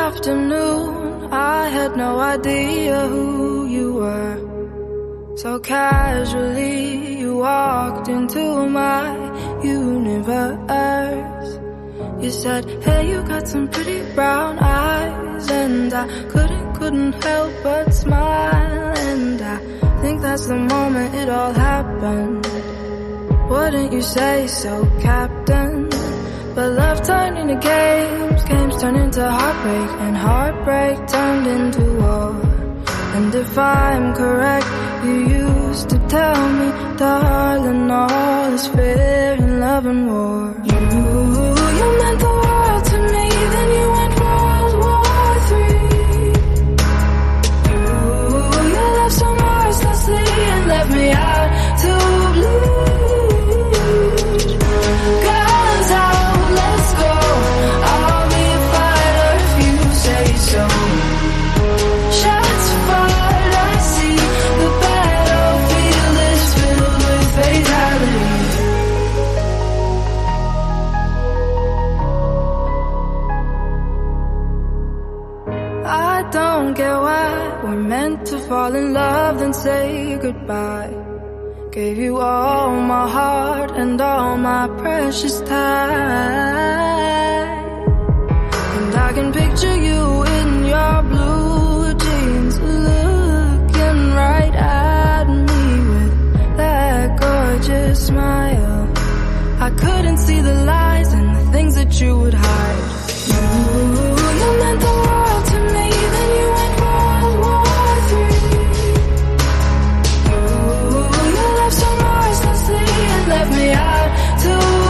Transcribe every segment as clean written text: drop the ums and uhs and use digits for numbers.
afternoon, I had no idea who you were. So casually you walked into my universe. You said, hey, you got some pretty brown eyes. And I couldn't help but smile. And I think that's the moment it all happened. Wouldn't you say so, Captain? But love turned into games, games turned into heartbreak, and heartbreak turned into war. And if I'm correct, you used to tell me, darling, all is fair in love and war. You meant the world to me, then you went World War III. You left so mercilessly and left me out to bleed. Guns out, let's go. I'll be a fighter if you say so. Shots fired, I see the battlefield is filled with fatality. I don't get why we're meant to fall in love then say goodbye. Gave you all my heart and all my precious time. And I can picture you in your blue jeans, looking right at me with that gorgeous smile. I couldn't see the lies and the things that you would hide. You meant the world to me, then you went World War III. You left so mercilessly and left me out to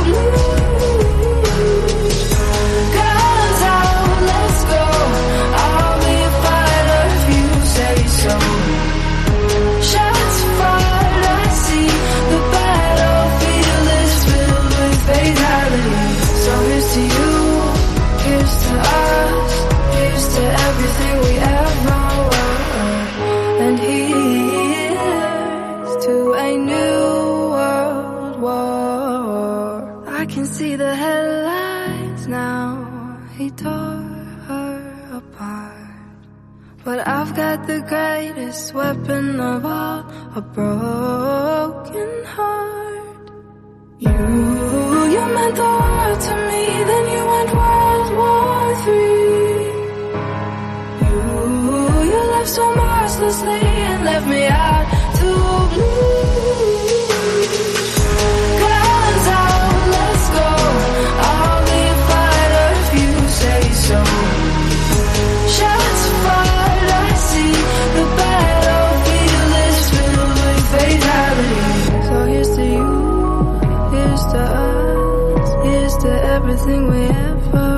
bleed. Guns out, let's go. I'll be a fighter if you say so. Shots fired, I see the battlefield is filled with fatality. So here's to you, here's to us, here's to everything we ever were. And here's to a new world war. I can see the headlines now, he tore her apart. But I've got the greatest weapon of all, a broken heart. You meant the world to me, then you went World War III. You left so mercilessly and left me out to bleed. Guns out, let's go. I'll be a fighter if you say so. Shots fired, I see the battlefield is filled with fatality. So here's to you, here's to us, here's to everything we ever